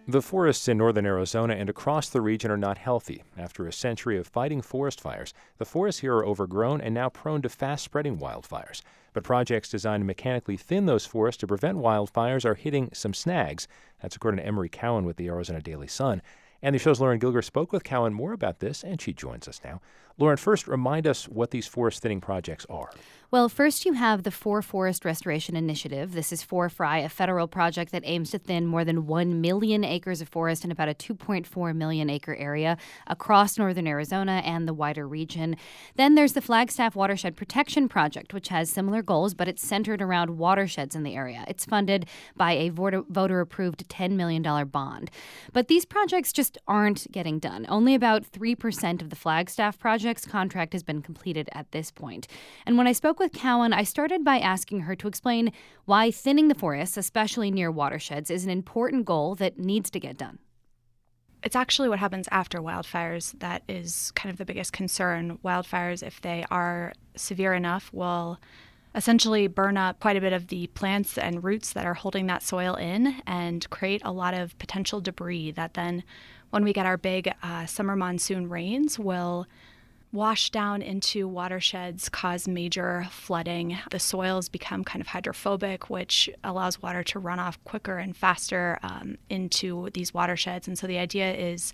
The forests in northern Arizona and across the region are not healthy. After a century of fighting forest fires, the forests here are overgrown and now prone to fast-spreading wildfires. But projects designed to mechanically thin those forests to prevent wildfires are hitting some snags. That's according to Emery Cowan with the Arizona Daily Sun. And the show's Lauren Gilger spoke with Cowan more about this, and she joins us now. Lauren, first remind us what these forest thinning projects are. Well, first you have the Forest Restoration Initiative. This is FORFRI, a federal project that aims to thin more than 1 million acres of forest in about a 2.4 million acre area across northern Arizona and the wider region. Then there's the Flagstaff Watershed Protection Project, which has similar goals, but it's centered around watersheds in the area. It's funded by a voter-approved $10 million bond. But these projects just aren't getting done. Only about 3% of the Flagstaff project's contract has been completed at this point. And when I spoke with Cowan, I started by asking her to explain why thinning the forests, especially near watersheds, is an important goal that needs to get done. It's actually what happens after wildfires that is kind of the biggest concern. Wildfires, if they are severe enough, will essentially burn up quite a bit of the plants and roots that are holding that soil in and create a lot of potential debris that then, when we get our big summer monsoon rains, will wash down into watersheds, cause major flooding. The soils become kind of hydrophobic, which allows water to run off quicker and faster into these watersheds. And so the idea is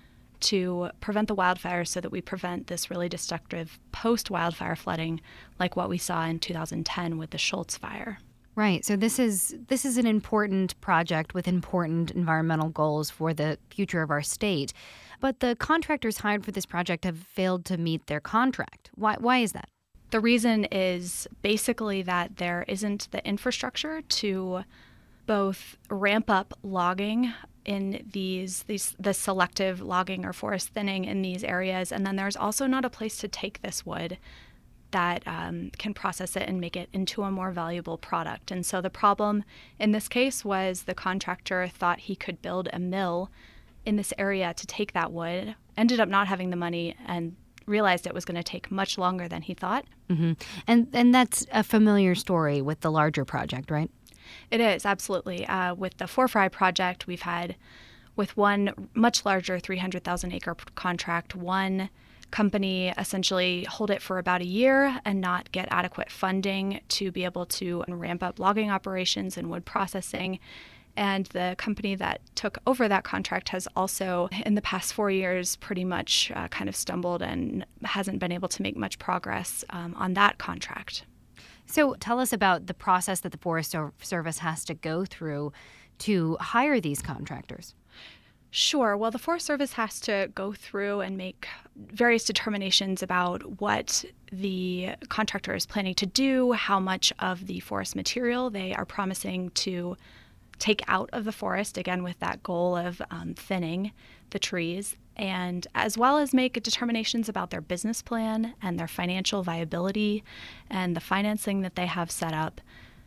to prevent the wildfires so that we prevent this really destructive post-wildfire flooding like what we saw in 2010 with the Schultz fire. Right. So this is an important project with important environmental goals for the future of our state. But the contractors hired for this project have failed to meet their contract. Why is that? The reason is basically that there isn't the infrastructure to both ramp up logging in the selective logging or forest thinning in these areas, and then there's also not a place to take this wood that can process it and make it into a more valuable product. And so the problem in this case was the contractor thought he could build a mill in this area to take that wood, ended up not having the money, and realized it was going to take much longer than he thought. Mm-hmm. And that's a familiar story with the larger project, right? It is, absolutely. With the FORFRI project, we've had, with one much larger 300,000 acre contract, one company essentially hold it for about a year and not get adequate funding to be able to ramp up logging operations and wood processing. And the company that took over that contract has also, in the past 4 years, pretty much kind of stumbled and hasn't been able to make much progress on that contract. So tell us about the process that the Forest Service has to go through to hire these contractors. Sure. Well, the Forest Service has to go through and make various determinations about what the contractor is planning to do, how much of the forest material they are promising to take out of the forest, again, with that goal of thinning the trees, and as well as make determinations about their business plan and their financial viability and the financing that they have set up.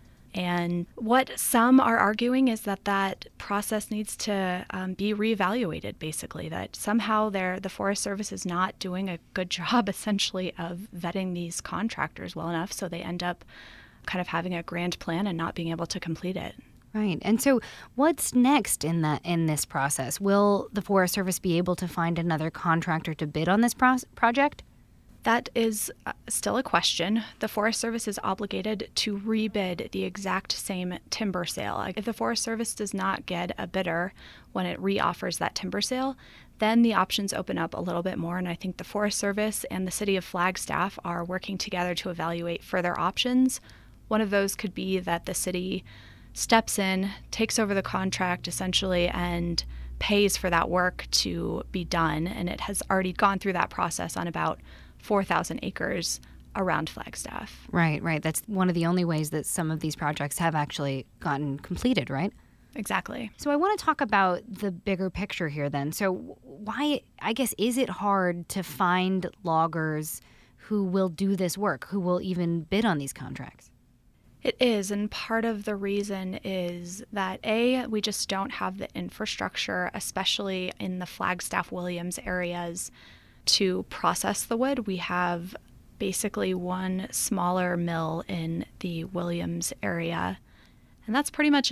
And what some are arguing is that process needs to be reevaluated, basically, that somehow the Forest Service is not doing a good job, essentially, of vetting these contractors well enough, so they end up kind of having a grand plan and not being able to complete it. Right. And so what's next in this process? Will the Forest Service be able to find another contractor to bid on this project? That is still a question. The Forest Service is obligated to rebid the exact same timber sale. If the Forest Service does not get a bidder when it reoffers that timber sale, then the options open up a little bit more. And I think the Forest Service and the city of Flagstaff are working together to evaluate further options. One of those could be that the city steps in, takes over the contract essentially, and pays for that work to be done. And it has already gone through that process on about 4,000 acres around Flagstaff. Right. That's one of the only ways that some of these projects have actually gotten completed, right? Exactly. So I want to talk about the bigger picture here then. So why, I guess, is it hard to find loggers who will do this work, who will even bid on these contracts? It is, and part of the reason is that, we just don't have the infrastructure, especially in the Flagstaff-Williams areas, to process the wood. We have basically one smaller mill in the Williams area, and that's pretty much it.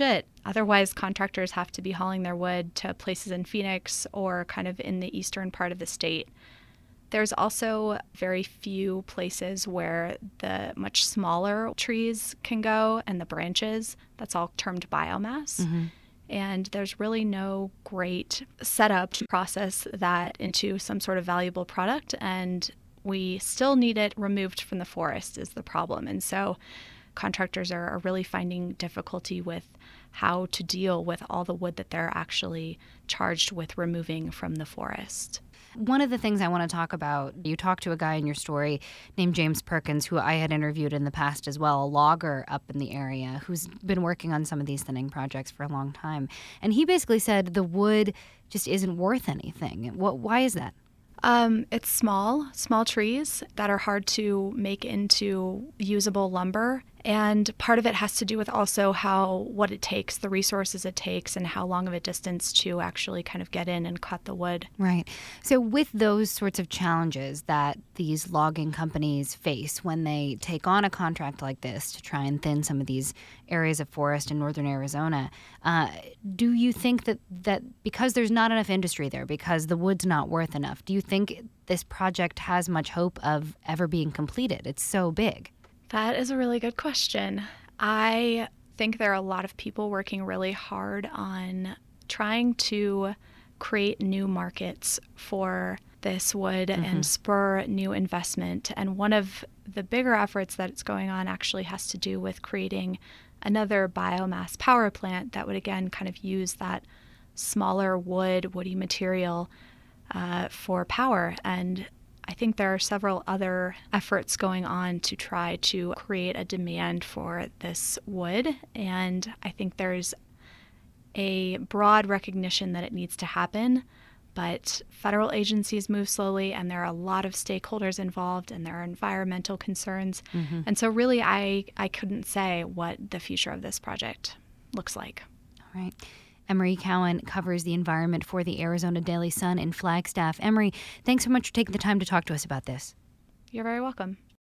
Otherwise, contractors have to be hauling their wood to places in Phoenix or kind of in the eastern part of the state. There's also very few places where the much smaller trees can go and the branches. That's all termed biomass. Mm-hmm. And there's really no great setup to process that into some sort of valuable product. And we still need it removed from the forest is the problem. And so contractors are really finding difficulty with how to deal with all the wood that they're actually charged with removing from the forest. One of the things I want to talk about, you talked to a guy in your story named James Perkins, who I had interviewed in the past as well, a logger up in the area who's been working on some of these thinning projects for a long time. And he basically said the wood just isn't worth anything. Why is that? It's small trees that are hard to make into usable lumber. And part of it has to do with also what it takes, the resources it takes, and how long of a distance to actually kind of get in and cut the wood. Right. So with those sorts of challenges that these logging companies face when they take on a contract like this to try and thin some of these areas of forest in northern Arizona, do you think that because there's not enough industry there, because the wood's not worth enough, do you think this project has much hope of ever being completed? It's so big. That is a really good question. I think there are a lot of people working really hard on trying to create new markets for this wood and spur new investment. And one of the bigger efforts that's going on actually has to do with creating another biomass power plant that would, again, kind of use that smaller woody material for power. And I think there are several other efforts going on to try to create a demand for this wood. And I think there's a broad recognition that it needs to happen. But federal agencies move slowly, and there are a lot of stakeholders involved, and there are environmental concerns. Mm-hmm. And so really, I couldn't say what the future of this project looks like. All right. Emery Cowan covers the environment for the Arizona Daily Sun in Flagstaff. Emery, thanks so much for taking the time to talk to us about this. You're very welcome.